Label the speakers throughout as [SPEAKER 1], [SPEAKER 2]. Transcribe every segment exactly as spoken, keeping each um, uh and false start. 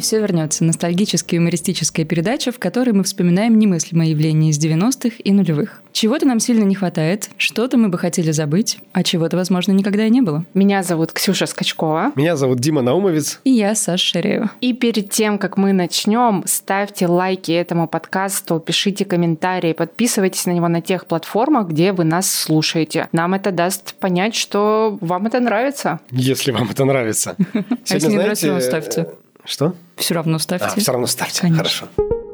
[SPEAKER 1] все вернется» — ностальгическая юмористическая передача, в которой мы вспоминаем немыслимые явления из девяностых и нулевых. Чего-то нам сильно не хватает, что-то мы бы хотели забыть, а чего-то, возможно, никогда и не было.
[SPEAKER 2] Меня зовут Ксюша Скачкова.
[SPEAKER 3] Меня зовут Дима Наумовец.
[SPEAKER 1] И я, Саша Шареева.
[SPEAKER 2] И перед тем, как мы начнем, ставьте лайки этому подкасту, пишите комментарии, подписывайтесь на него на тех платформах, где вы нас слушаете. Нам это даст понять, что вам это нравится.
[SPEAKER 3] Если вам это нравится.
[SPEAKER 1] А если не нравится, все равно ставьте.
[SPEAKER 3] Что?
[SPEAKER 1] Все равно ставьте.
[SPEAKER 3] А, все равно ставьте.
[SPEAKER 1] Конечно.
[SPEAKER 3] Хорошо.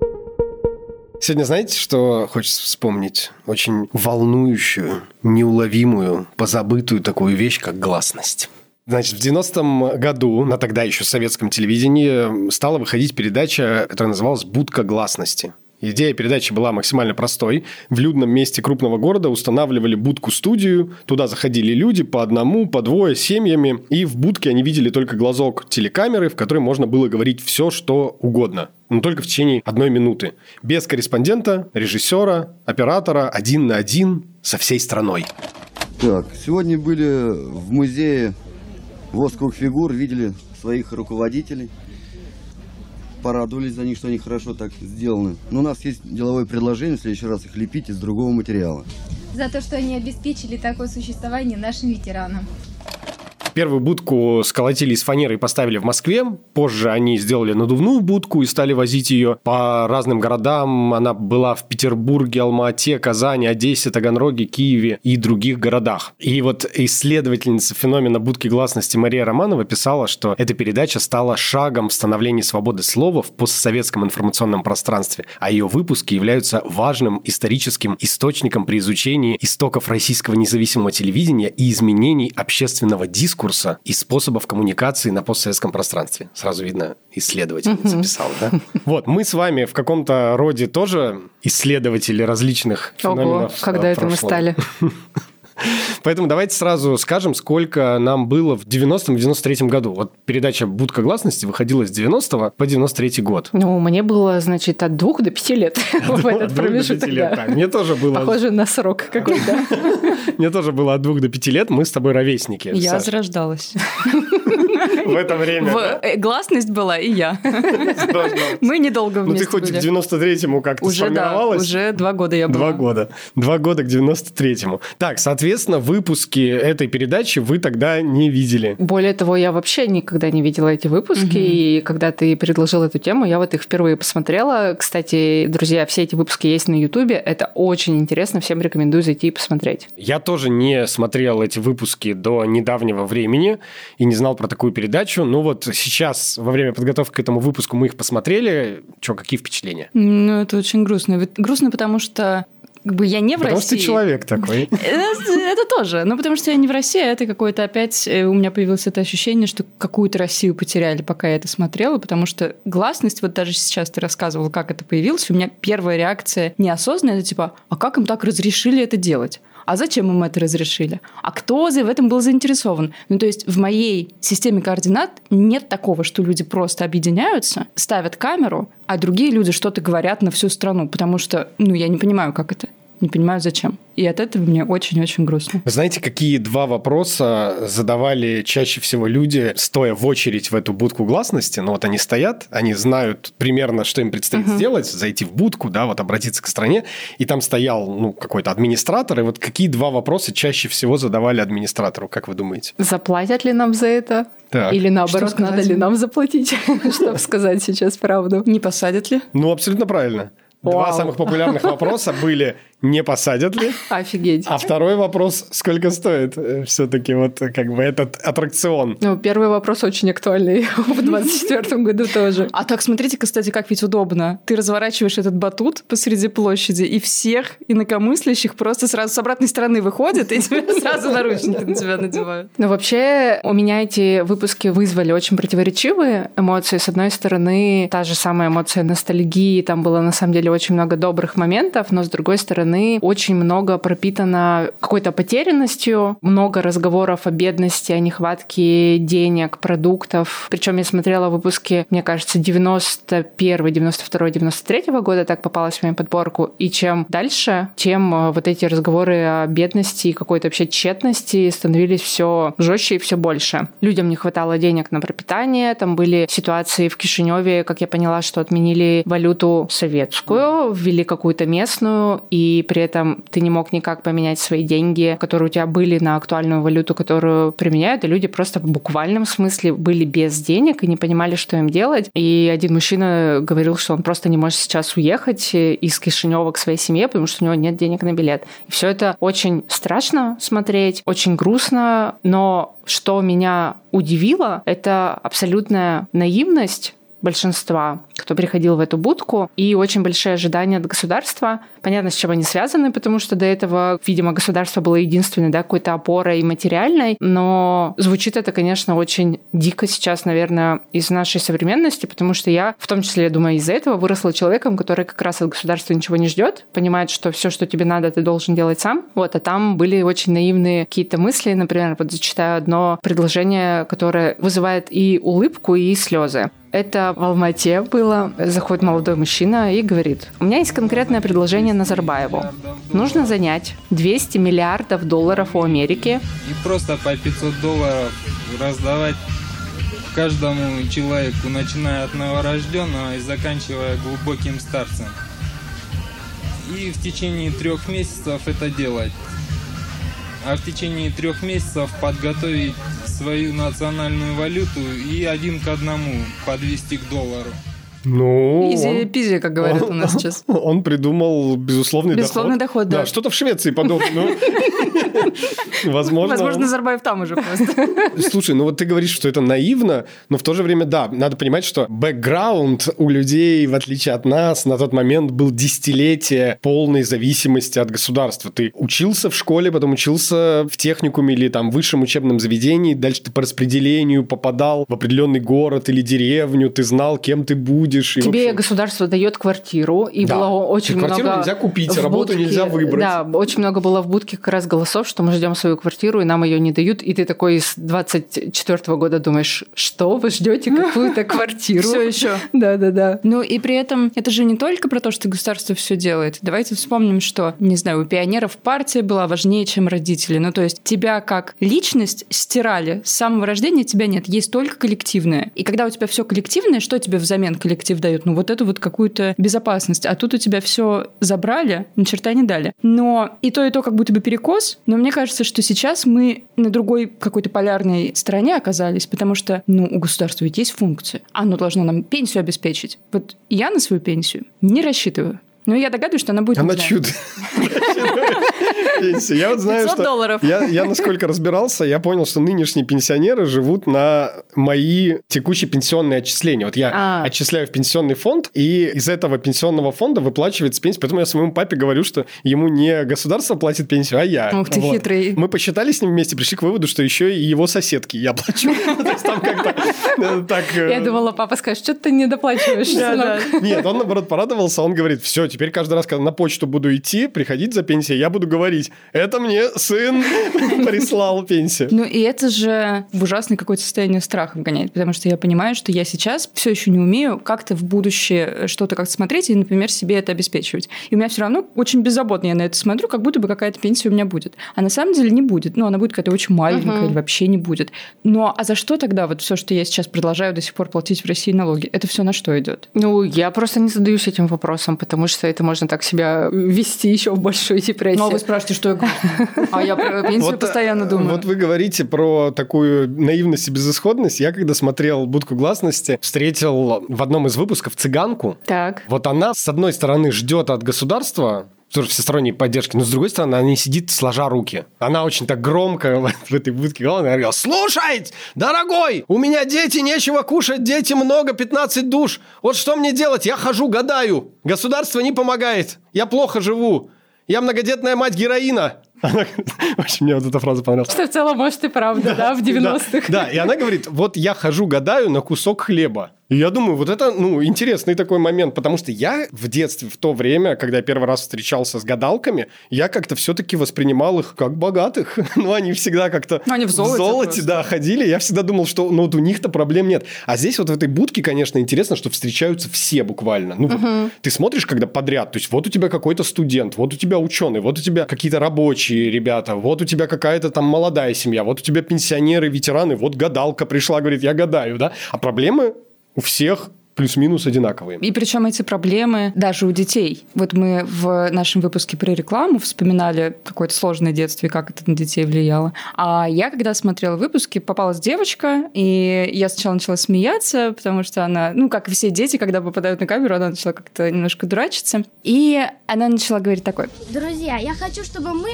[SPEAKER 3] Сегодня знаете, что хочется вспомнить? Очень волнующую, неуловимую, позабытую такую вещь, как гласность. Значит, в девяностом году на тогда еще советском телевидении стала выходить передача, которая называлась «Будка гласности». Идея передачи была максимально простой. В людном месте крупного города устанавливали будку-студию. Туда заходили люди по одному, по двое, семьями. И в будке они видели только глазок телекамеры, в которой можно было говорить все, что угодно. Но только в течение одной минуты. Без корреспондента, режиссера, оператора, один на один со всей страной.
[SPEAKER 4] Так, сегодня были в музее восковых фигур, видели своих руководителей. Порадовались за них, что они хорошо так сделаны. Но у нас есть деловое предложение в следующий раз их лепить из другого материала.
[SPEAKER 5] За то, что они обеспечили такое существование нашим ветеранам.
[SPEAKER 3] Первую будку сколотили из фанеры и поставили в Москве. Позже они сделали надувную будку и стали возить ее по разным городам. Она была в Петербурге, Алма-Ате, Казани, Одессе, Таганроге, Киеве и других городах. И вот исследовательница феномена будки гласности Мария Романова писала, что эта передача стала шагом в становлении свободы слова в постсоветском информационном пространстве, а ее выпуски являются важным историческим источником при изучении истоков российского независимого телевидения и изменений общественного дискурса и способов коммуникации на постсоветском пространстве. Сразу видно, исследовательница uh-huh. писала, да? Вот, мы с вами в каком-то роде тоже исследователи различных феноменов.
[SPEAKER 2] Ого, когда это мы стали?
[SPEAKER 3] Поэтому давайте сразу скажем, сколько нам было в девяностом и девяносто третьем году. Вот передача «Будка гласности» выходила с девяностого по девяносто третий год.
[SPEAKER 2] Ну, мне было, значит, от двух до пяти лет в этот промежуток.
[SPEAKER 3] Мне тоже было...
[SPEAKER 2] Похоже на срок какой-то.
[SPEAKER 3] Мне тоже было от двух до пяти лет. Мы с тобой ровесники.
[SPEAKER 1] Я зарождалась.
[SPEAKER 3] В это время.
[SPEAKER 1] Гласность была и я. Мы недолго вместе были.
[SPEAKER 3] Ну, ты хоть к девяносто третьему как-то сформировалась?
[SPEAKER 1] Уже два года я была.
[SPEAKER 3] Два года. Два года к девяносто третьему. Так, соответственно, выпуски этой передачи вы тогда не видели.
[SPEAKER 2] Более того, я вообще никогда не видела эти выпуски. Угу. И когда ты предложил эту тему, я вот их впервые посмотрела. Кстати, друзья, все эти выпуски есть на Ютубе. Это очень интересно. Всем рекомендую зайти и посмотреть.
[SPEAKER 3] Я тоже не смотрел эти выпуски до недавнего времени и не знал про такую передачу. Ну вот сейчас, во время подготовки к этому выпуску, мы их посмотрели. Что, какие впечатления?
[SPEAKER 1] Ну, это очень грустно. Грустно, потому что как бы я не в
[SPEAKER 3] потому
[SPEAKER 1] России.
[SPEAKER 3] Потому что ты человек такой.
[SPEAKER 1] Это, это тоже. Ну, потому что я не в России, а это какое-то опять... У меня появилось это ощущение, что какую-то Россию потеряли, пока я это смотрела, потому что гласность, вот даже сейчас ты рассказывала, как это появилось, у меня первая реакция неосознанная, это типа, а как им так разрешили это делать? А зачем им это разрешили? А кто в этом был заинтересован? Ну, то есть в моей системе координат нет такого, что люди просто объединяются, ставят камеру, а другие люди что-то говорят на всю страну, потому что, ну, я не понимаю, как это. Не понимаю, зачем. И от этого мне очень-очень грустно.
[SPEAKER 3] Вы знаете, какие два вопроса задавали чаще всего люди, стоя в очередь в эту будку гласности? Ну, вот они стоят, они знают примерно, что им предстоит uh-huh. сделать, зайти в будку, да, вот обратиться к стране, и там стоял, ну, какой-то администратор, и вот какие два вопроса чаще всего задавали администратору, как вы думаете?
[SPEAKER 2] Заплатят ли нам за это?
[SPEAKER 3] Так.
[SPEAKER 2] Или наоборот, надо ли нам заплатить, чтобы сказать сейчас правду?
[SPEAKER 1] Не посадят ли?
[SPEAKER 3] Ну, абсолютно правильно. Два
[SPEAKER 2] Вау.
[SPEAKER 3] самых популярных вопроса были: не посадят ли?
[SPEAKER 2] Офигеть.
[SPEAKER 3] А второй вопрос: сколько стоит все-таки вот как бы этот аттракцион?
[SPEAKER 2] Ну, первый вопрос очень актуальный в двадцать четвёртом году тоже.
[SPEAKER 1] А так, смотрите, кстати, как ведь удобно. Ты разворачиваешь этот батут посреди площади, и всех инакомыслящих просто сразу с обратной стороны выходят, и тебе сразу наручники на тебя надевают.
[SPEAKER 2] Ну, вообще, у меня эти выпуски вызвали очень противоречивые эмоции. С одной стороны, та же самая эмоция ностальгии, там было на самом деле очень много добрых моментов, но с другой стороны, стороны, очень много пропитано какой-то потерянностью, много разговоров о бедности, о нехватке денег, продуктов. Причем я смотрела выпуски, мне кажется, девяносто первого, девяносто второго, девяносто третьего года, так попалось в мою подборку. И чем дальше, тем вот эти разговоры о бедности и какой-то вообще тщетности становились все жестче и все больше. Людям не хватало денег на пропитание, там были ситуации в Кишиневе, как я поняла, что отменили валюту советскую, ввели какую-то местную, и при этом ты не мог никак поменять свои деньги, которые у тебя были, на актуальную валюту, которую применяют, и люди просто в буквальном смысле были без денег и не понимали, что им делать. И один мужчина говорил, что он просто не может сейчас уехать из Кишинева к своей семье, потому что у него нет денег на билет. И все это очень страшно смотреть, очень грустно, но что меня удивило, это абсолютная наивность большинства, кто приходил в эту будку, и очень большие ожидания от государства. Понятно, с чем они связаны, потому что до этого, видимо, государство было единственной, да, какой-то опорой материальной, но звучит это, конечно, очень дико сейчас, наверное, из нашей современности, потому что я, в том числе, я думаю, из-за этого выросла человеком, который как раз от государства ничего не ждет, понимает, что все, что тебе надо, ты должен делать сам. Вот, а там были очень наивные какие-то мысли, например, вот зачитаю одно предложение, которое вызывает и улыбку, и слезы. Это в Алма-Ате было. Заходит молодой мужчина и говорит: у меня есть конкретное предложение Назарбаеву. Нужно занять двести миллиардов долларов у Америки.
[SPEAKER 6] И просто по пятьсот долларов раздавать каждому человеку, начиная от новорожденного и заканчивая глубоким старцем. И в течение трех месяцев это делать. А в течение трех месяцев подготовить свою национальную валюту и один к одному подвести к доллару.
[SPEAKER 3] Ну,
[SPEAKER 1] изи-пизи, как говорят
[SPEAKER 3] он,
[SPEAKER 1] у нас сейчас.
[SPEAKER 3] Он придумал безусловный,
[SPEAKER 1] безусловный доход.
[SPEAKER 3] доход, да.
[SPEAKER 1] Да,
[SPEAKER 3] что-то в Швеции подобное. Возможно,
[SPEAKER 1] Возможно, Назарбаев там уже просто.
[SPEAKER 3] Слушай, ну вот ты говоришь, что это наивно, но в то же время, да, надо понимать, что бэкграунд у людей, в отличие от нас, на тот момент был десятилетие полной зависимости от государства. Ты учился в школе, потом учился в техникуме или там высшем учебном заведении, дальше ты по распределению попадал в определенный город или деревню, ты знал, кем ты будешь. И,
[SPEAKER 2] тебе
[SPEAKER 3] общем...
[SPEAKER 2] государство дает квартиру, и да. было очень и
[SPEAKER 3] квартиру
[SPEAKER 2] много...
[SPEAKER 3] нельзя купить, работу
[SPEAKER 2] будке...
[SPEAKER 3] нельзя выбрать.
[SPEAKER 2] Да, очень много было в будке как раз голосов, что мы ждем свою квартиру, и нам ее не дают, и ты такой с двадцать четвёртого года думаешь, что вы ждете какую-то квартиру?
[SPEAKER 1] Все еще.
[SPEAKER 2] Да-да-да.
[SPEAKER 1] Ну и при этом это же не только про то, что государство все делает. Давайте вспомним, что, не знаю, у пионеров партия была важнее, чем родители. Ну то есть тебя как личность стирали. С самого рождения тебя нет. Есть только коллективное. И когда у тебя все коллективное, что тебе взамен коллектив дает? Ну вот эту вот какую-то безопасность. А тут у тебя все забрали, ни черта не дали. Но и то, и то как будто бы перекос. Но мне кажется, что сейчас мы на другой какой-то полярной стороне оказались, потому что, ну, у государства ведь есть функция. Оно должно нам пенсию обеспечить. Вот я на свою пенсию не рассчитываю. Но я догадываюсь, что она будет...
[SPEAKER 3] Она чудо. Я вот знаю,
[SPEAKER 1] пятьсот долларов.
[SPEAKER 3] Я, я насколько разбирался, я понял, что нынешние пенсионеры живут на мои текущие пенсионные отчисления. Вот я а. отчисляю в пенсионный фонд, и из этого пенсионного фонда выплачивается пенсия. Поэтому я своему папе говорю, что ему не государство платит пенсию, а я.
[SPEAKER 1] Ух ты, вот. Хитрый.
[SPEAKER 3] Мы посчитали с ним вместе, пришли к выводу, что еще и его соседки я плачу. То есть там как-то так...
[SPEAKER 2] Я думала, папа скажет, что ты не доплачиваешь, сынок.
[SPEAKER 3] Нет, он, наоборот, порадовался. Он говорит, все, теперь каждый раз, когда на почту буду идти, приходить за пенсией, я буду говорить, это мне сын прислал пенсию.
[SPEAKER 1] Ну, и это же в ужасное какое-то состояние страха вгоняет, потому что я понимаю, что я сейчас все еще не умею как-то в будущее что-то как-то смотреть и, например, себе это обеспечивать. И у меня все равно очень беззаботно я на это смотрю, как будто бы какая-то пенсия у меня будет. А на самом деле не будет. Ну, она будет какая-то очень маленькая uh-huh. или вообще не будет. Но а за что тогда вот все, что я сейчас продолжаю до сих пор платить в России налоги, это все на что идет?
[SPEAKER 2] Ну, я просто не задаюсь этим вопросом, потому что это можно так себя ввести еще в большую депрессию.
[SPEAKER 1] Ну, а вы спрашиваете, что я говорю? А я про пенсию вот, постоянно думаю.
[SPEAKER 3] Вот вы говорите про такую наивность и безысходность. Я, когда смотрел «Будку гласности», встретил в одном из выпусков цыганку.
[SPEAKER 2] Так.
[SPEAKER 3] Вот она, с одной стороны, ждет от государства тоже всесторонней поддержки, но с другой стороны, она не сидит сложа руки. Она очень так громко в этой будке говорила: слушай, дорогой, у меня дети, нечего кушать, дети много, пятнадцать душ. Вот что мне делать? Я хожу, гадаю. Государство не помогает. Я плохо живу. Я многодетная мать героина. Она... Очень мне вот эта фраза понравилась.
[SPEAKER 2] Что в целом, может, и правда, да, да в девяностых.
[SPEAKER 3] Да, да, и она говорит, вот я хожу, гадаю на кусок хлеба. И я думаю, вот это, ну, интересный такой момент, потому что я в детстве, в то время, когда я первый раз встречался с гадалками, я как-то все-таки воспринимал их как богатых. Ну, они всегда как-то
[SPEAKER 1] ну, они в золоте,
[SPEAKER 3] в золоте да, ходили. Я всегда думал, что ну, вот у них-то проблем нет. А здесь вот в этой будке, конечно, интересно, что встречаются все буквально. Ну, uh-huh. вот, ты смотришь, когда подряд, то есть вот у тебя какой-то студент, вот у тебя ученый, вот у тебя какие-то рабочие ребята, вот у тебя какая-то там молодая семья, вот у тебя пенсионеры, ветераны, вот гадалка пришла, говорит, я гадаю, да? А проблемы у всех плюс-минус одинаковые.
[SPEAKER 1] И причем эти проблемы даже у детей. Вот мы в нашем выпуске про рекламу вспоминали какое-то сложное детство и как это на детей влияло. А я, когда смотрела выпуски, попалась девочка, и я сначала начала смеяться, потому что она, ну, как и все дети, когда попадают на камеру, она начала как-то немножко дурачиться. И она начала говорить такое.
[SPEAKER 7] Друзья, я хочу, чтобы мы...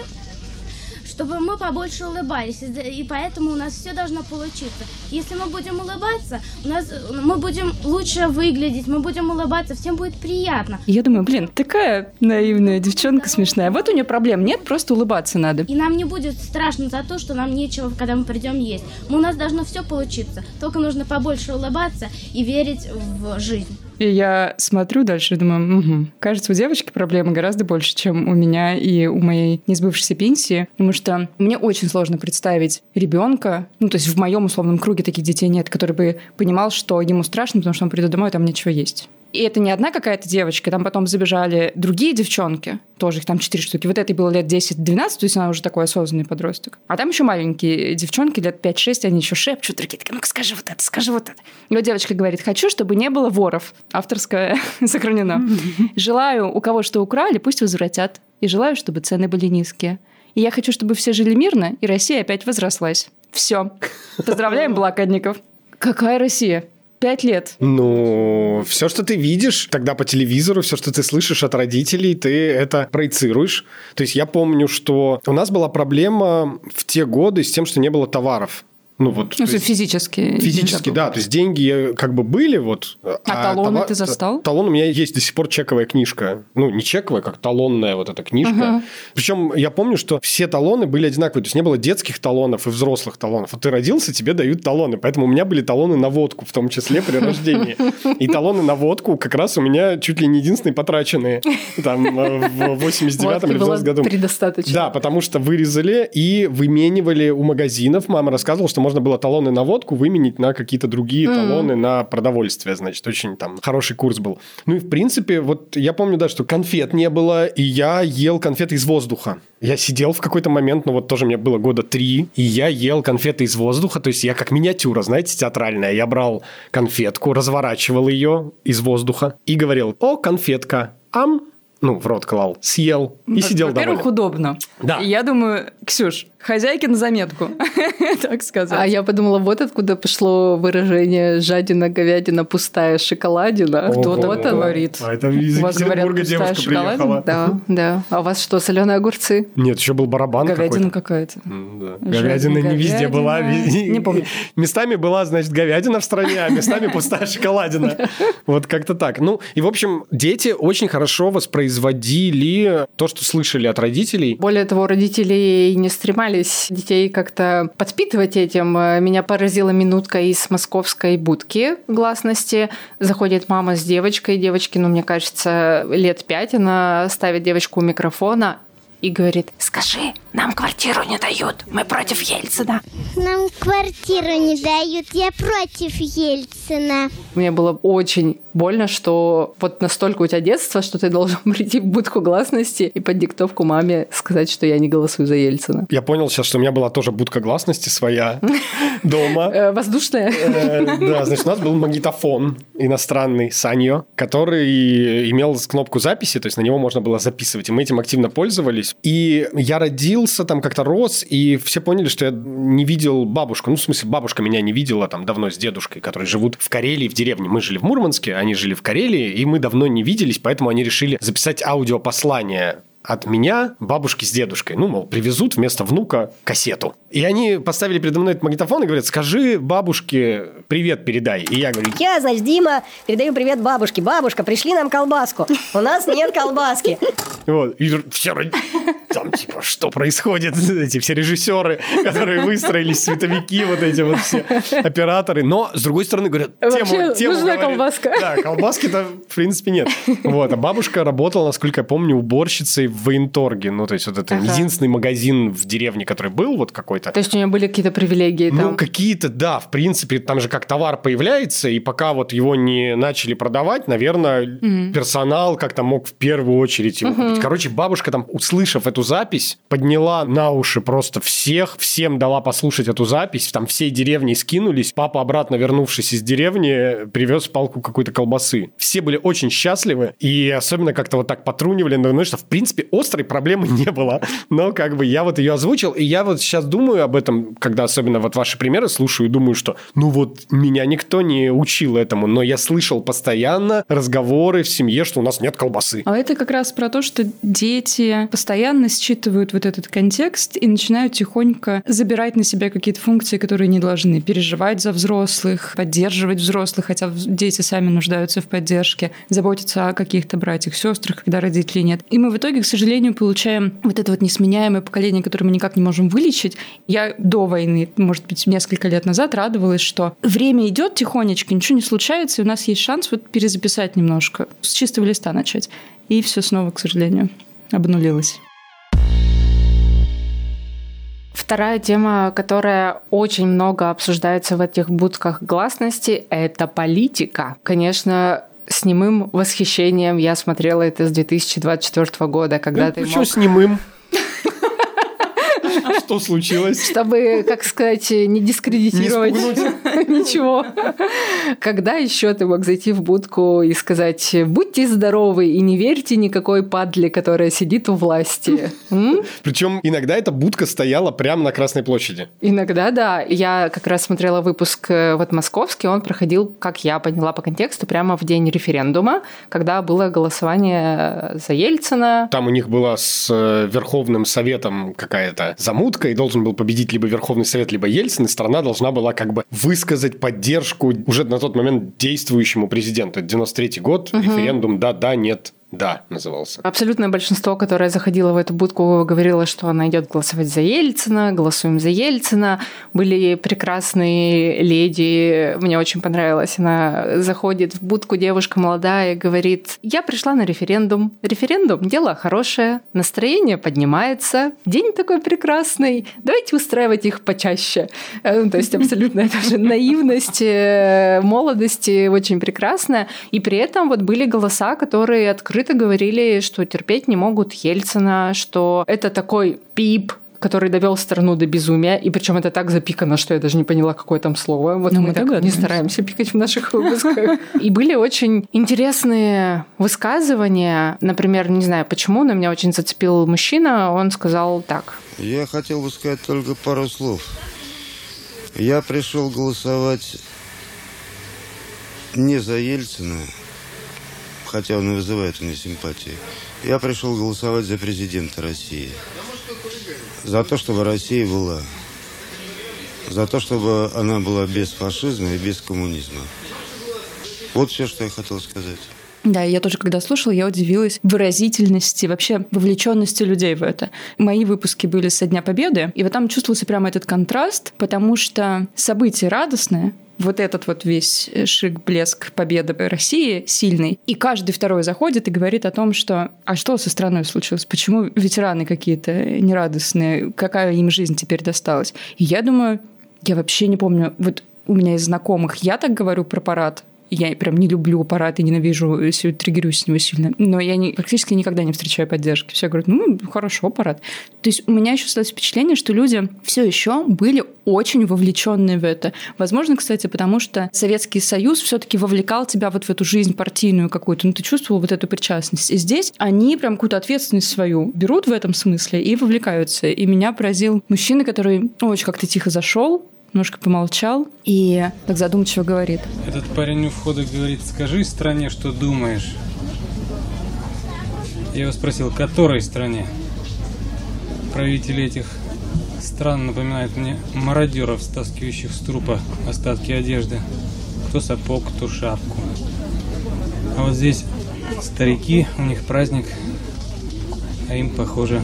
[SPEAKER 7] чтобы мы побольше улыбались, и поэтому у нас все должно получиться. Если мы будем улыбаться, у нас, мы будем лучше выглядеть, мы будем улыбаться, всем будет приятно.
[SPEAKER 1] Я думаю, блин, такая наивная девчонка смешная. Вот у нее проблем нет, просто улыбаться надо.
[SPEAKER 7] И нам не будет страшно за то, что нам нечего, когда мы придем есть. У нас должно все получиться, только нужно побольше улыбаться и верить в жизнь.
[SPEAKER 1] И я смотрю дальше и думаю, угу. кажется, у девочки проблемы гораздо больше, чем у меня и у моей несбывшейся пенсии, потому что мне очень сложно представить ребенка, ну, то есть в моем условном круге таких детей нет, который бы понимал, что ему страшно, потому что он придет домой, и там нечего есть. И это не одна какая-то девочка, там потом забежали другие девчонки, тоже их там четыре штуки. Вот этой было лет десять-двенадцать, то есть она уже такой осознанный подросток. А там еще маленькие девчонки, лет пять-шесть, они еще шепчут, такие, ну-ка скажи вот это, скажи вот это. И вот девочка говорит, хочу, чтобы не было воров. Авторское сохранено. Желаю, у кого что украли, пусть возвратят. И желаю, чтобы цены были низкие. И я хочу, чтобы все жили мирно, и Россия опять возрослась. Все. Поздравляем блокадников. Какая Россия? Пять лет.
[SPEAKER 3] Ну, все, что ты видишь тогда по телевизору, все, что ты слышишь от родителей, ты это проецируешь. То есть я помню, что у нас была проблема в те годы с тем, что не было товаров. Ну, вот,
[SPEAKER 1] ну, физически.
[SPEAKER 3] Физически, да. То есть деньги как бы были. Вот,
[SPEAKER 1] а, а талоны товар... ты застал?
[SPEAKER 3] Талон у меня есть до сих пор чековая книжка. Ну, не чековая, как талонная вот эта книжка. Uh-huh. Причем я помню, что все талоны были одинаковые. То есть не было детских талонов и взрослых талонов. Вот ты родился, тебе дают талоны. Поэтому у меня были талоны на водку, в том числе при рождении. И талоны на водку как раз у меня чуть ли не единственные потраченные. Там в восемьдесят девятом или в восемьдесят году.
[SPEAKER 2] Предостаточно.
[SPEAKER 3] Да, потому что вырезали и выменивали у магазинов. Мама рассказывала, что можно было талоны на водку выменить на какие-то другие mm. талоны на продовольствие, значит, очень там хороший курс был. Ну и в принципе, вот я помню, да, что конфет не было, и я ел конфеты из воздуха. Я сидел в какой-то момент, ну вот тоже мне было года три, и я ел конфеты из воздуха, то есть я как миниатюра, знаете, театральная. Я брал конфетку, разворачивал ее из воздуха и говорил: «О, конфетка, ам». Ну, в рот клал, съел и сидел довольный.
[SPEAKER 1] Во-первых, удобно.
[SPEAKER 3] Да.
[SPEAKER 1] И я думаю, Ксюш, хозяйки на заметку, так сказать.
[SPEAKER 2] А я подумала, вот откуда пошло выражение «жадина, говядина, пустая шоколадина».
[SPEAKER 1] Кто-то вот говорит.
[SPEAKER 3] А это из Петербурга девушка приехала.
[SPEAKER 2] Да, да. А у вас что, соленые огурцы?
[SPEAKER 3] Нет, еще был барабан какой-то.
[SPEAKER 1] Говядина какая-то.
[SPEAKER 3] Да. Говядина не везде была.
[SPEAKER 1] Не помню.
[SPEAKER 3] Местами была, значит, говядина в стране, а местами пустая шоколадина. Вот как-то так. Ну, и, в общем, дети очень хорошо воспроизводили то, что слышали от родителей.
[SPEAKER 2] Более того, родители не стремались детей как-то подпитывать этим. Меня поразила минутка из московской будки гласности. Заходит мама с девочкой. Девочке, ну, мне кажется, лет пять. Она ставит девочку у микрофона и говорит: «Скажи, нам квартиру не дают, мы против Ельцина».
[SPEAKER 8] Нам квартиру не дают, я против Ельцина.
[SPEAKER 2] Мне было очень больно, что вот настолько у тебя детство, что ты должен прийти в будку гласности и под диктовку маме сказать, что я не голосую за Ельцина.
[SPEAKER 3] Я понял сейчас, что у меня была тоже будка гласности своя дома.
[SPEAKER 2] Воздушная?
[SPEAKER 3] Да, значит, у нас был магнитофон иностранный, Саньо, который имел кнопку записи, то есть на него можно было записывать, и мы этим активно пользовались. И я родился, там как-то рос, и все поняли, что я не видел бабушку. Ну, в смысле, бабушка меня не видела там давно с дедушкой, которые живут в Карелии, в деревне. Мы жили в Мурманске, они жили в Карелии, и мы давно не виделись, поэтому они решили записать аудиопослание от меня бабушки с дедушкой. Ну, мол, привезут вместо внука кассету. И они поставили передо мной этот магнитофон и говорят: скажи бабушке привет передай. И я говорю:
[SPEAKER 9] я, значит, Дима, передаю привет бабушке. Бабушка, пришли нам колбаску. У нас нет колбаски.
[SPEAKER 3] Вот. И все там, типа, что происходит? Эти все режиссеры, которые выстроились, световики, вот эти вот все операторы. Но, с другой стороны, говорят, тему, тему
[SPEAKER 2] нужна
[SPEAKER 3] говорит,
[SPEAKER 2] колбаска.
[SPEAKER 3] Да, колбаски-то, в принципе, нет. Вот. А бабушка работала, насколько я помню, уборщицей в военторге. Ну, то есть, вот это ага. единственный магазин в деревне, который был вот какой-то.
[SPEAKER 2] То есть, у нее были какие-то привилегии там?
[SPEAKER 3] Ну, какие-то, да. В принципе, там же как товар появляется, и пока вот его не начали продавать, наверное, mm-hmm. персонал как-то мог в первую очередь его mm-hmm. купить. Короче, бабушка там, услышав эту запись, подняла на уши просто всех, всем дала послушать эту запись, там всей деревни скинулись. Папа, обратно вернувшись из деревни, привез палку какой-то колбасы. Все были очень счастливы, и особенно как-то вот так потрунивали, но что, в принципе, острой проблемы не было. Но как бы я вот ее озвучил, и я вот сейчас думаю об этом, когда особенно вот ваши примеры слушаю, и думаю, что ну вот меня никто не учил этому, но я слышал постоянно разговоры в семье, что у нас нет колбасы.
[SPEAKER 1] А это как раз про то, что дети постоянно считывают вот этот контекст и начинают тихонько забирать на себя какие-то функции, которые не должны. Переживать за взрослых, поддерживать взрослых, хотя дети сами нуждаются в поддержке, заботиться о каких-то братьях, сестрах, когда родителей нет. И мы в итоге, к сожалению, получаем вот это вот несменяемое поколение, которое мы никак не можем вылечить. Я до войны, может быть, несколько лет назад радовалась, что время идет тихонечко, ничего не случается, и у нас есть шанс вот перезаписать немножко, с чистого листа начать. И все снова, к сожалению, обнулилось.
[SPEAKER 2] Вторая тема, которая очень много обсуждается в этих будках гласности, это политика. Конечно, с немым восхищением я смотрела это с две тысячи двадцать четвёртого года, когда ну, ты
[SPEAKER 3] почему
[SPEAKER 2] мог...
[SPEAKER 3] с немым? Что случилось?
[SPEAKER 2] Чтобы, как сказать, не дискредитировать ничего. Когда еще ты мог зайти в будку и сказать: будьте здоровы и не верьте никакой падле, которая сидит у власти?
[SPEAKER 3] Причем иногда эта будка стояла прямо на Красной площади.
[SPEAKER 2] Иногда, да. Я как раз смотрела выпуск вот московский, он проходил, как я поняла по контексту, прямо в день референдума, когда было голосование за Ельцина.
[SPEAKER 3] Там у них была с Верховным Советом какая-то замутка, и должен был победить либо Верховный Совет, либо Ельцин, и страна должна была как бы высказать поддержку уже на тот момент действующему президенту. Это девяносто третий год, угу. референдум «да-да», «нет». Да, назывался.
[SPEAKER 2] Абсолютное большинство, которое заходило в эту будку, говорило, что она идет голосовать за Ельцина, голосуем за Ельцина. Были прекрасные леди, мне очень понравилось. Она заходит в будку, девушка молодая, говорит: я пришла на референдум. Референдум – дело хорошее, настроение поднимается, день такой прекрасный, давайте устраивать их почаще. То есть абсолютная тоже наивность молодости, очень прекрасная. И при этом вот были голоса, которые открыто говорили, что терпеть не могут Ельцина, что это такой пип, который довел страну до безумия, и причем это так запикано, что я даже не поняла, какое там слово. Вот ну, мы, мы так не стараемся пикать в наших выпусках. И были очень интересные высказывания. Например, не знаю почему, но меня очень зацепил мужчина. Он сказал так:
[SPEAKER 10] я хотел бы сказать только пару слов. Я пришел голосовать не за Ельцина, хотя он и вызывает у меня симпатии. Я пришел голосовать за президента России. За то, чтобы Россия была. За то, чтобы она была без фашизма и без коммунизма. Вот все, что я хотел сказать.
[SPEAKER 1] Да, я тоже, когда слушала, я удивилась выразительности, вообще вовлеченности людей в это. Мои выпуски были со Дня Победы, и вот там чувствовался прямо этот контраст, потому что событие радостное, вот этот вот весь шик, блеск победы России сильный. И каждый второй заходит и говорит о том, что а что со страной случилось? Почему ветераны какие-то нерадостные? Какая им жизнь теперь досталась? И я думаю, я вообще не помню, вот у меня из знакомых я так говорю про парад. Я прям не люблю парад и ненавижу, триггерюсь с него сильно. Но я не, практически никогда не встречаю поддержки. Все говорят: ну, хорошо, парад. То есть у меня еще осталось впечатление, что люди все еще были очень вовлеченные в это. Возможно, кстати, потому что Советский Союз все-таки вовлекал тебя вот в эту жизнь партийную какую-то. Ну, ты чувствовал вот эту причастность. И здесь они прям какую-то ответственность свою берут в этом смысле и вовлекаются. И меня поразил мужчина, который очень как-то тихо зашел, немножко помолчал и так задумчиво говорит.
[SPEAKER 6] Этот парень у входа говорит: скажи стране, что думаешь. Я его спросил, которой стране? Правители этих стран напоминают мне мародеров, стаскивающих с трупа остатки одежды. Кто сапог, кто шапку. А вот здесь старики, у них праздник, а им, похоже,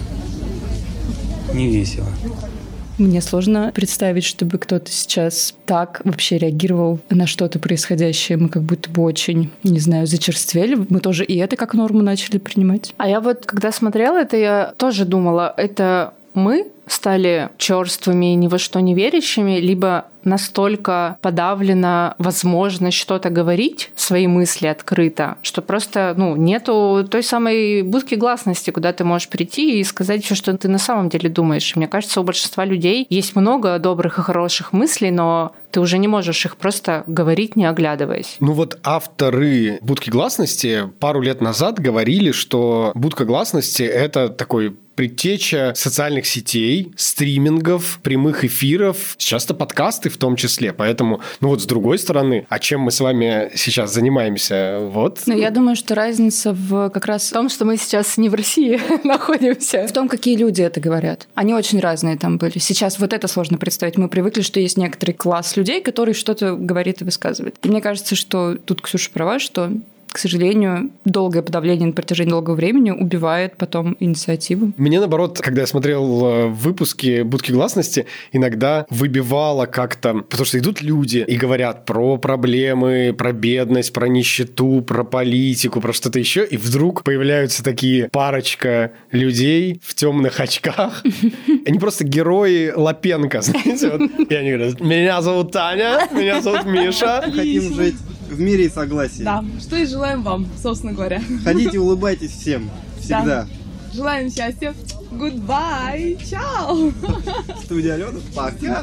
[SPEAKER 6] не весело.
[SPEAKER 1] Мне сложно представить, чтобы кто-то сейчас так вообще реагировал на что-то происходящее. Мы как будто бы очень, не знаю, зачерствели. Мы тоже и это как норму начали принимать.
[SPEAKER 2] А я вот, когда смотрела это, я тоже думала, это мы стали черствыми и ни во что не верящими, либо настолько подавлена возможность что-то говорить, свои мысли открыто, что просто ну, нету той самой будки гласности, куда ты можешь прийти и сказать все, что ты на самом деле думаешь. Мне кажется, у большинства людей есть много добрых и хороших мыслей, но ты уже не можешь их просто говорить, не оглядываясь.
[SPEAKER 3] Ну вот авторы будки гласности пару лет назад говорили, что будка гласности – это такой предтеча социальных сетей, стримингов, прямых эфиров, часто подкасты в том числе. Поэтому, ну вот с другой стороны, а чем мы с вами сейчас занимаемся? Вот.
[SPEAKER 1] Ну, я думаю, что разница в как раз
[SPEAKER 2] в том, что мы сейчас не в России находимся.
[SPEAKER 1] В том, какие люди это говорят. Они очень разные там были. Сейчас вот это сложно представить. Мы привыкли, что есть некоторый класс людей, который что-то говорит и высказывает. И мне кажется, что тут Ксюша права, что к сожалению, долгое подавление на протяжении долгого времени убивает потом инициативу.
[SPEAKER 3] Мне, наоборот, когда я смотрел выпуски будки гласности, иногда выбивало как-то, потому что идут люди и говорят про проблемы, про бедность, про нищету, про политику, про что-то еще, и вдруг появляются такие парочка людей в темных очках. Они просто герои Лапенко, знаете? И они говорят: меня зовут Таня, меня зовут Миша.
[SPEAKER 11] Хотим жить в мире и согласии.
[SPEAKER 12] Да, что и желаем вам, собственно говоря.
[SPEAKER 11] Ходите, улыбайтесь всем. Всегда.
[SPEAKER 12] Да. Желаем счастья. Goodbye. Чао.
[SPEAKER 11] Студия Алена. Пока.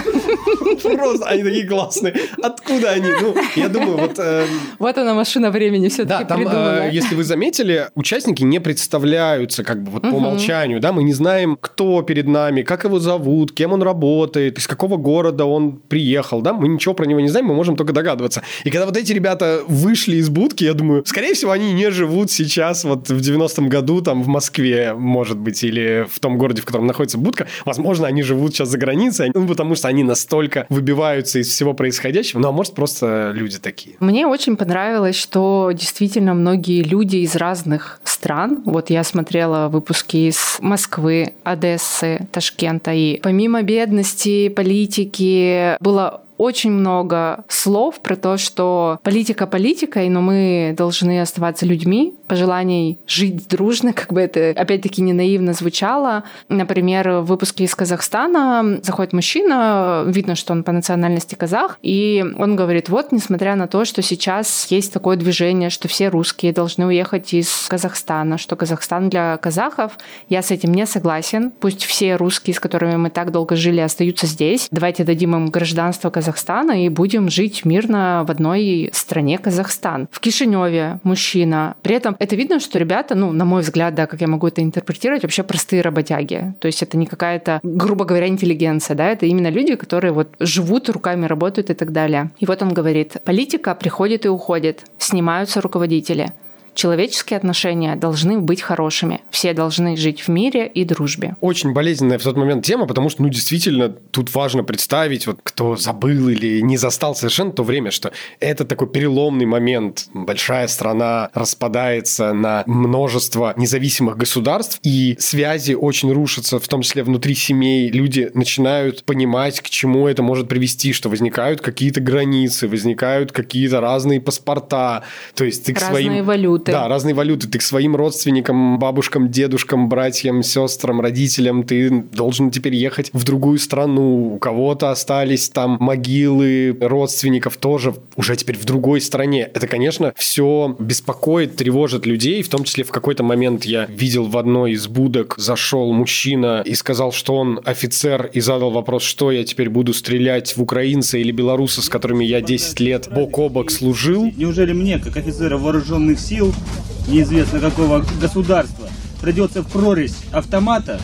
[SPEAKER 3] Просто они такие классные. Откуда они? Ну, я думаю, вот... Э...
[SPEAKER 2] Вот она, машина времени все-таки
[SPEAKER 3] да, там,
[SPEAKER 2] придумала.
[SPEAKER 3] Э, если вы заметили, участники не представляются как бы вот угу. по умолчанию, да, мы не знаем, кто перед нами, как его зовут, кем он работает, из какого города он приехал, да, мы ничего про него не знаем, мы можем только догадываться. И когда вот эти ребята вышли из будки, я думаю, скорее всего, они не живут сейчас вот в девяностом году там в Москве, может быть, или в том городе, в котором находится будка. Возможно, они живут сейчас за границей, ну, потому что они настолько выбиваются из всего происходящего. Ну, а может, просто люди такие.
[SPEAKER 2] Мне очень понравилось, что действительно многие люди из разных стран. Вот я смотрела выпуски из Москвы, Одессы, Ташкента. И помимо бедности, политики, было очень много слов про то, что политика политикой, но мы должны оставаться людьми, пожеланий жить дружно, как бы это опять-таки не наивно звучало. Например, в выпуске из Казахстана заходит мужчина, видно, что он по национальности казах, и он говорит: вот, несмотря на то, что сейчас есть такое движение, что все русские должны уехать из Казахстана, что Казахстан для казахов, я с этим не согласен. Пусть все русские, с которыми мы так долго жили, остаются здесь. Давайте дадим им гражданство Казахстана Казахстана и будем жить мирно в одной стране Казахстан. В Кишиневе мужчина. При этом это видно, что ребята, ну, на мой взгляд, да, как я могу это интерпретировать, вообще простые работяги. То есть это не какая-то, грубо говоря, интеллигенция, да, это именно люди, которые вот живут, руками работают и так далее. И вот он говорит: политика приходит и уходит, снимаются руководители. Человеческие отношения должны быть хорошими. Все должны жить в мире и дружбе.
[SPEAKER 3] Очень болезненная в тот момент тема, потому что, ну, действительно, тут важно представить, вот кто забыл или не застал совершенно то время, что это такой переломный момент. Большая страна распадается на множество независимых государств, и связи очень рушатся, в том числе внутри семей. Люди начинают понимать, к чему это может привести, что возникают какие-то границы, возникают какие-то разные паспорта. То есть ты к
[SPEAKER 2] разные
[SPEAKER 3] своим...
[SPEAKER 2] валюты.
[SPEAKER 3] Да, разные валюты. Ты к своим родственникам, бабушкам, дедушкам, братьям, сестрам, родителям ты должен теперь ехать в другую страну. У кого-то остались там могилы родственников тоже уже теперь в другой стране. Это, конечно, все беспокоит, тревожит людей. В том числе в какой-то момент я видел в одной из будок, зашел мужчина и сказал, что он офицер, и задал вопрос, что я теперь буду стрелять в украинца или белоруса, с которыми я десять лет бок о бок служил.
[SPEAKER 13] Неужели мне, как офицера вооруженных сил, неизвестно какого государства, придется в прорезь автомата,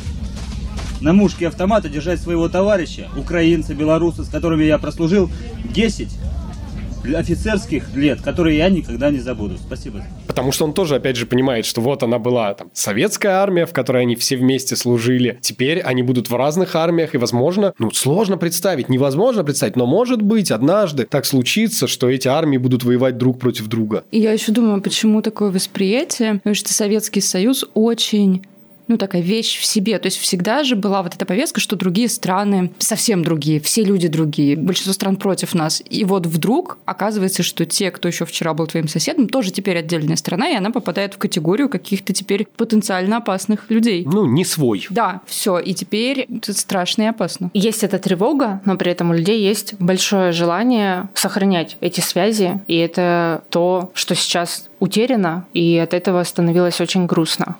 [SPEAKER 13] на мушке автомата держать своего товарища, украинца, белоруса, с которыми я прослужил десять офицерских лет, которые я никогда не забуду. Спасибо.
[SPEAKER 3] Потому что он тоже, опять же, понимает, что вот она была там советская армия, в которой они все вместе служили. Теперь они будут в разных армиях, и, возможно, ну, сложно представить, невозможно представить, но, может быть, однажды так случится, что эти армии будут воевать друг против друга.
[SPEAKER 1] И я еще думаю, почему такое восприятие? Потому что Советский Союз очень... ну, такая вещь в себе. То есть всегда же была вот эта повестка, что другие страны совсем другие, все люди другие, большинство стран против нас. И вот вдруг оказывается, что те, кто еще вчера был твоим соседом, тоже теперь отдельная страна, и она попадает в категорию каких-то теперь потенциально опасных людей.
[SPEAKER 3] Ну, не свой.
[SPEAKER 1] Да, все. И теперь это страшно и опасно.
[SPEAKER 2] Есть эта тревога, но при этом у людей есть большое желание сохранять эти связи, и это то, что сейчас утеряно, и от этого становилось очень грустно.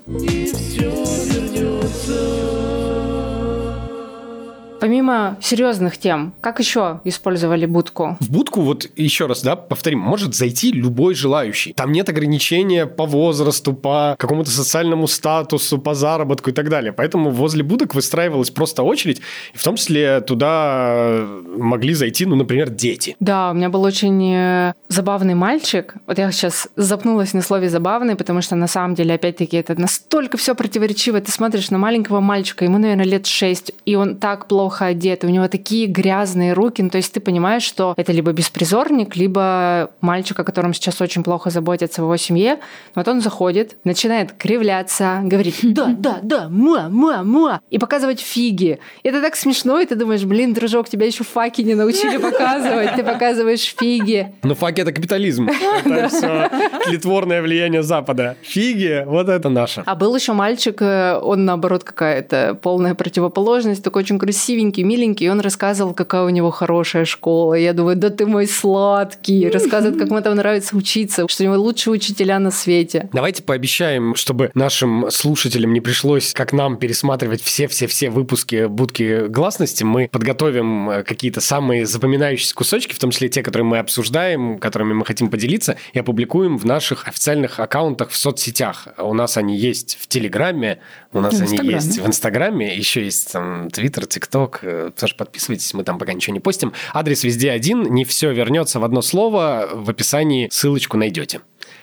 [SPEAKER 2] Помимо серьезных тем, как еще использовали будку?
[SPEAKER 3] В будку, вот еще раз, да, повторим, может зайти любой желающий. Там нет ограничения по возрасту, по какому-то социальному статусу, по заработку и так далее. Поэтому возле будок выстраивалась просто очередь, и в том числе туда могли зайти, ну, например, дети.
[SPEAKER 2] Да, у меня был очень забавный мальчик. Вот я сейчас запнулась на слове «забавный», потому что на самом деле, опять-таки, это настолько все противоречиво. Ты смотришь на маленького мальчика, ему, наверное, лет шесть, и он так плохо одет, у него такие грязные руки, ну, то есть ты понимаешь, что это либо беспризорник, либо мальчик, о котором сейчас очень плохо заботятся в его семье. Вот он заходит, начинает кривляться, говорить «да, да, да, муа, муа, муа», и показывать фиги. Это так смешно, и ты думаешь, блин, дружок, тебя еще факи не научили показывать, ты показываешь фиги.
[SPEAKER 3] Но факи — это капитализм. Это все тлетворное влияние Запада. Фиги — вот это наше.
[SPEAKER 2] А был еще мальчик, он, наоборот, какая-то полная противоположность, такой очень красивенький, миленький, и он рассказывал, какая у него хорошая школа. И я думаю, да ты мой сладкий. Рассказывает, как ему там нравится учиться, что у него лучшие учителя на свете.
[SPEAKER 3] Давайте пообещаем, чтобы нашим слушателям не пришлось, как нам, пересматривать все-все-все выпуски «Будки гласности». Мы подготовим какие-то самые запоминающиеся кусочки, в том числе те, которые мы обсуждаем, которыми мы хотим поделиться, и опубликуем в наших официальных аккаунтах в соцсетях. У нас они есть в Телеграме, у нас они есть в Инстаграме, еще есть там Твиттер, ТикТок. Тоже подписывайтесь, мы там пока ничего не постим. Адрес везде один, не все вернется в одно слово. В описании ссылочку найдете.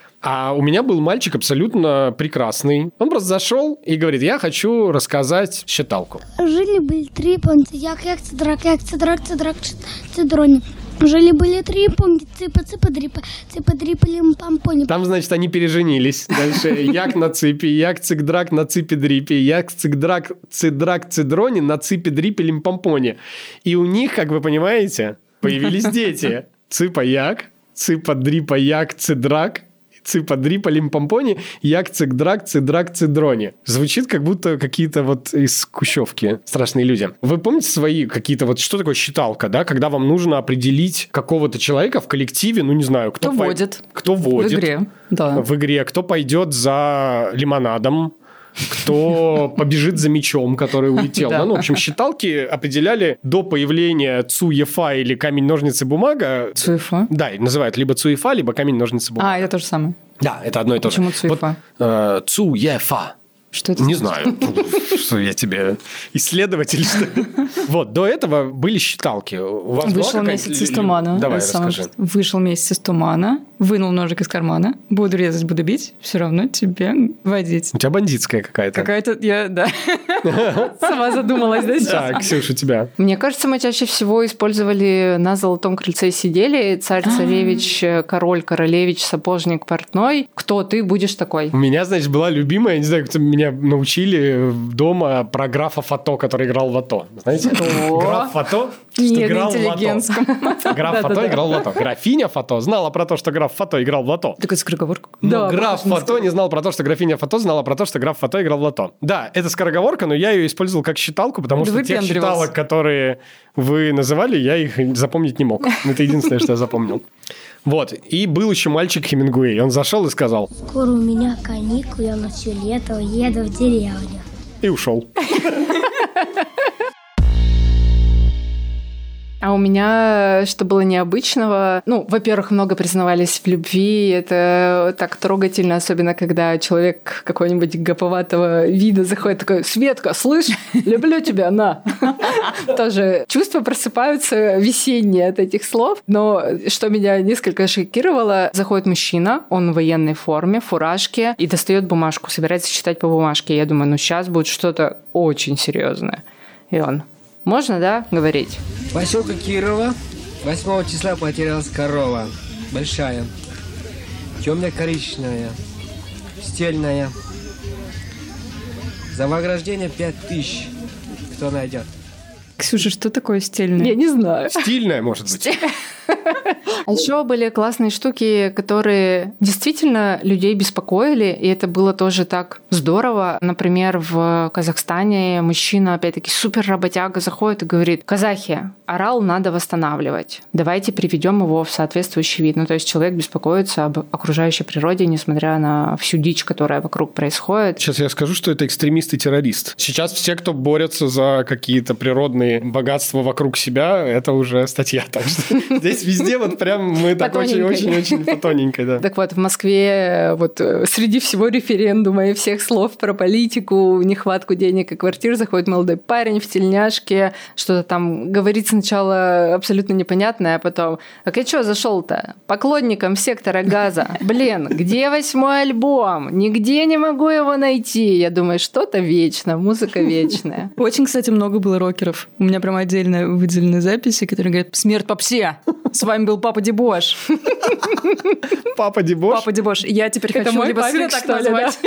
[SPEAKER 3] А у меня был мальчик абсолютно прекрасный. Он просто зашел и говорит, я хочу рассказать считалку.
[SPEAKER 8] Жили-были три помните, як, як, цидрак, як, цидрак, цидрак, цидрони. Жили-были три помните, цыпа, цыпа, дрипа, цыпа, дрипа, лимпампони.
[SPEAKER 3] Там, значит, они переженились. Дальше як на цыпе, як цикдрак на цыпе дрипе, як цикдрак, цидрак, цидрони на цыпе дрипе лимпампони. И у них, как вы понимаете, появились дети. Цыпа як, цыпа дрипа як, цидрак, цыпа дрипа лимпампони, як цикдрак, цидрак, цидрони. Звучит как будто какие-то вот из Кущевки страшные люди. Вы помните свои какие-то вот, что такое считалка, да, когда вам нужно определить какого-то человека в коллективе, ну не знаю, кто,
[SPEAKER 1] кто
[SPEAKER 3] по...
[SPEAKER 1] водит.
[SPEAKER 3] Кто водит.
[SPEAKER 1] В игре, да.
[SPEAKER 3] В игре. Кто пойдет за лимонадом, кто побежит за мячом, который улетел. Да. Ну, в общем, считалки определяли до появления Цуефа или камень-ножницы-бумага.
[SPEAKER 1] Цуефа?
[SPEAKER 3] Да, называют либо Цуефа, либо камень-ножницы-бумага.
[SPEAKER 1] А, это то же самое.
[SPEAKER 3] Да, это одно и то же.
[SPEAKER 1] Почему Цуефа?
[SPEAKER 3] Вот, э, Цуефа.
[SPEAKER 1] Что это?
[SPEAKER 3] Не знаю, что я тебе исследователь, что ли. Вот, до этого были считалки. У вас
[SPEAKER 1] Вышел месяц из тумана.
[SPEAKER 3] Давай, расскажи.
[SPEAKER 1] Вышел месяц из тумана, вынул ножик из кармана, буду резать, буду бить, все равно тебе водить.
[SPEAKER 3] У тебя бандитская какая-то.
[SPEAKER 1] Какая-то, я, да. Сама задумалась, да, сейчас?
[SPEAKER 3] Так, Ксюша, у тебя.
[SPEAKER 2] Мне кажется, мы чаще всего использовали «На золотом крыльце сидели», «Царь-царевич», «Король», «Королевич», «Сапожник», «Портной». Кто ты будешь такой?
[SPEAKER 3] У меня, значит, была любимая, я не знаю, кто меня научили дома про графа Фото, который играл в АТО. Знаете? Граф Фото, что играл в АТО. Граф Фото играл в АТО. Графиня Фото знала про то, что граф Фото играл в АТО.
[SPEAKER 1] Так это скороговорка.
[SPEAKER 3] Но граф Фото не знал про то, что графиня Фото знала про то, что граф Фото играл в АТО. Да, это скороговорка, но я ее использовал как считалку, потому что тех считалок, которые вы называли, я их запомнить не мог. Это единственное, что я запомнил. Вот. И был еще мальчик Хемингуэй. Он зашел и сказал:
[SPEAKER 8] скоро у меня каникулы, я на все лето еду в деревню.
[SPEAKER 3] И ушел. И ушел.
[SPEAKER 2] А у меня, что было необычного, ну, во-первых, много признавались в любви, это так трогательно, особенно когда человек какого-нибудь гоповатого вида заходит такой: Светка, слышь, люблю тебя, на. Тоже чувства просыпаются весенние от этих слов, но что меня несколько шокировало, заходит мужчина, он в военной форме, в фуражке, и достает бумажку, собирается читать по бумажке. Я думаю, ну сейчас будет что-то очень серьезное. И он: можно, да, говорить?
[SPEAKER 14] В поселке Кирова восьмого числа потерялась корова. Большая. Темно-коричневая. Стельная. За вознаграждение пять тысяч. Кто найдет?
[SPEAKER 1] Ксюша, что такое стильное?
[SPEAKER 2] Я не знаю.
[SPEAKER 3] Стильное, может быть.
[SPEAKER 2] А еще были классные штуки, которые действительно людей беспокоили, и это было тоже так здорово. Например, в Казахстане мужчина, опять-таки, супер работяга, заходит и говорит: казахи, орал надо восстанавливать. Давайте приведем его в соответствующий вид. Ну, то есть человек беспокоится об окружающей природе, несмотря на всю дичь, которая вокруг происходит.
[SPEAKER 3] Сейчас я скажу, что это экстремист и террорист. Сейчас все, кто борются за какие-то природные богатства вокруг себя, это уже статья. Так что здесь везде вот прям мы так очень-очень-очень потоненько, да.
[SPEAKER 2] Так вот, в Москве вот среди всего референдума и всех слов про политику, нехватку денег и квартир заходит молодой парень в тельняшке, что-то там говорит сначала абсолютно непонятное, а потом: а я что зашел-то? Поклонником сектора газа. Блин, где восьмой альбом? Нигде не могу его найти. Я думаю, что-то вечно, музыка вечная.
[SPEAKER 1] Очень, кстати, много было рокеров. У меня прям отдельно выделены записи, которые говорят: смерть попсе! С вами был Папа Дебош.
[SPEAKER 3] Папа Дебош?
[SPEAKER 1] Папа Дебош. Я теперь
[SPEAKER 2] Это
[SPEAKER 1] хочу
[SPEAKER 2] мой
[SPEAKER 1] либо
[SPEAKER 2] папик,
[SPEAKER 1] сына так
[SPEAKER 2] что ли,
[SPEAKER 1] назвать,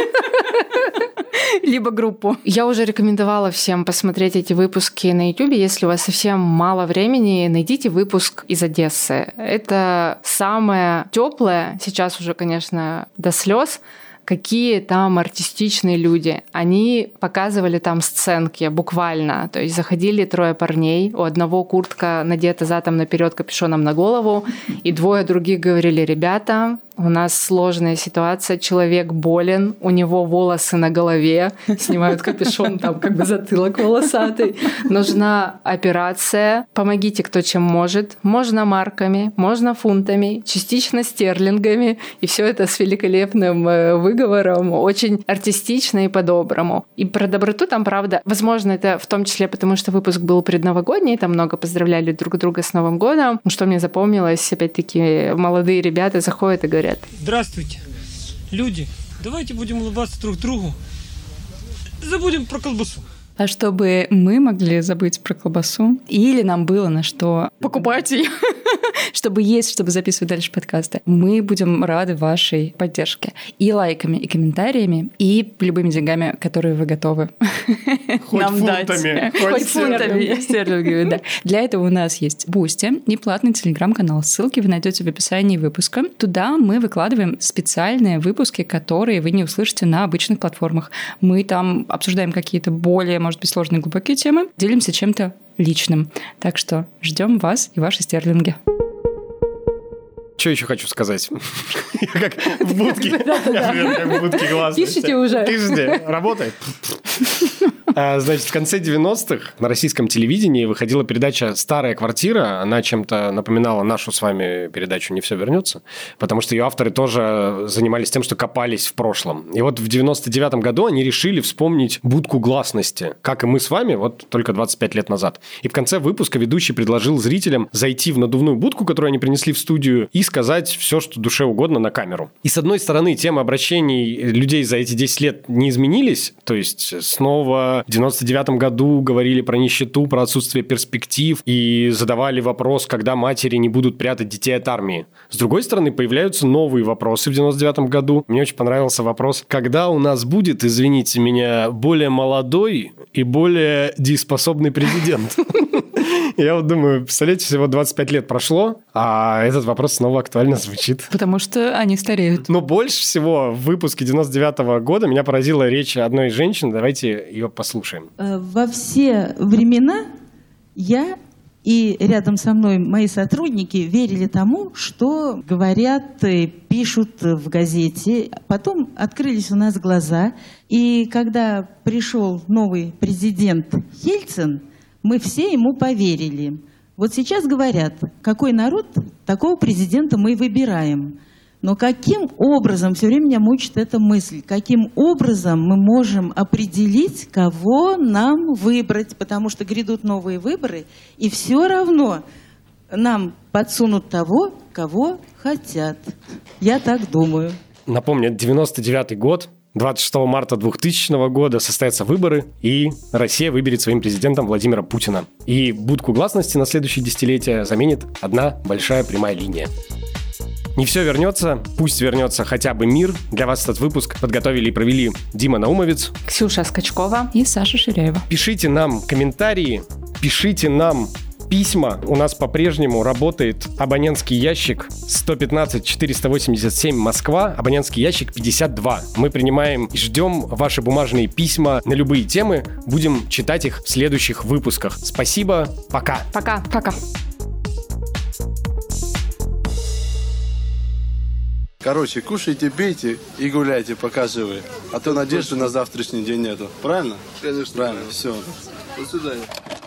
[SPEAKER 1] либо группу.
[SPEAKER 2] Я уже рекомендовала всем посмотреть эти выпуски на YouTube. Если у вас совсем мало времени, найдите выпуск из Одессы. Это самое теплое, сейчас уже, конечно, до слез, какие там артистичные люди. Они показывали там сценки буквально. То есть заходили трое парней, у одного куртка надета задом наперед капюшоном на голову, и двое других говорили: ребята, у нас сложная ситуация, человек болен, у него волосы на голове, снимают капюшон, там как бы затылок волосатый, нужна операция, помогите кто чем может, можно марками, можно фунтами, частично стерлингами, и все это с великолепным выговором, очень артистично и по-доброму. И про доброту там, правда, возможно, это в том числе потому, что выпуск был предновогодний, там много поздравляли друг друга с Новым годом, что мне запомнилось, опять-таки, молодые ребята заходят и говорят:
[SPEAKER 15] здравствуйте, люди, давайте будем улыбаться друг другу, забудем про колбасу.
[SPEAKER 1] А чтобы мы могли забыть про колбасу, или нам было на что покупать ее, чтобы есть, чтобы записывать дальше подкасты, мы будем рады вашей поддержке. И лайками, и комментариями, и любыми деньгами, которые вы готовы нам дать. Хоть фунтами, стерлингами, да. Для этого у нас есть Boosty и платный телеграм-канал. Ссылки вы найдете в описании выпуска. Туда мы выкладываем специальные выпуски, которые вы не услышите на обычных платформах. Мы там обсуждаем какие-то более, может быть, сложные глубокие темы, делимся чем-то личным. Так что ждем вас и ваши стерлинги.
[SPEAKER 3] Что еще хочу сказать? Я как в будке. Я как в будке гласности.
[SPEAKER 2] Пишите уже.
[SPEAKER 3] Пишите. Работает. Значит, в конце девяностых на российском телевидении выходила передача «Старая квартира». Она чем-то напоминала нашу с вами передачу «Не все вернется», потому что ее авторы тоже занимались тем, что копались в прошлом. И вот в девяносто девятом году они решили вспомнить будку гласности, как и мы с вами, вот только двадцать пять лет назад. И в конце выпуска ведущий предложил зрителям зайти в надувную будку, которую они принесли в студию, и сказать все, что душе угодно на камеру. И с одной стороны, темы обращений людей за эти десять лет не изменились, то есть снова в девяносто девятом году говорили про нищету, про отсутствие перспектив и задавали вопрос, когда матери не будут прятать детей от армии. С другой стороны, появляются новые вопросы в девяносто девятом году. Мне очень понравился вопрос, когда у нас будет, извините меня, более молодой и более дееспособный президент. Я вот думаю, представляете, всего двадцать пять лет прошло, а этот вопрос снова актуально звучит.
[SPEAKER 1] Потому что они стареют.
[SPEAKER 3] Но больше всего в выпуске девяносто девятого года меня поразила речь одной из женщин. Давайте ее послушаем.
[SPEAKER 16] Во все времена я и рядом со мной мои сотрудники верили тому, что говорят и пишут в газете. Потом открылись у нас глаза. И когда пришел новый президент Ельцин, мы все ему поверили. Вот сейчас говорят, какой народ, такого президента мы выбираем. Но каким образом, все время меня мучит эта мысль, каким образом мы можем определить, кого нам выбрать, потому что грядут новые выборы, и все равно нам подсунут того, кого хотят. Я так думаю.
[SPEAKER 3] Напомню, это девяносто девятый год, двадцать шестого марта двухтысячного года состоятся выборы, и Россия выберет своим президентом Владимира Путина. И будку гласности на следующее десятилетие заменит одна большая прямая линия. Не все вернется, пусть вернется хотя бы мир. Для вас этот выпуск подготовили и провели Дима Наумовец,
[SPEAKER 2] Ксюша Скачкова
[SPEAKER 1] и Саша Ширяева.
[SPEAKER 3] Пишите нам комментарии, пишите нам письма. У нас по-прежнему работает абонентский ящик сто пятнадцать четыреста восемьдесят семь Москва, абонентский ящик пятьдесят два. Мы принимаем и ждем ваши бумажные письма на любые темы. Будем читать их в следующих выпусках. Спасибо, пока.
[SPEAKER 2] Пока. Пока.
[SPEAKER 17] Короче, кушайте, пейте и гуляйте, пока живы. А то надежды на завтрашний день нету. Правильно? Конечно. Правильно. Все. До свидания.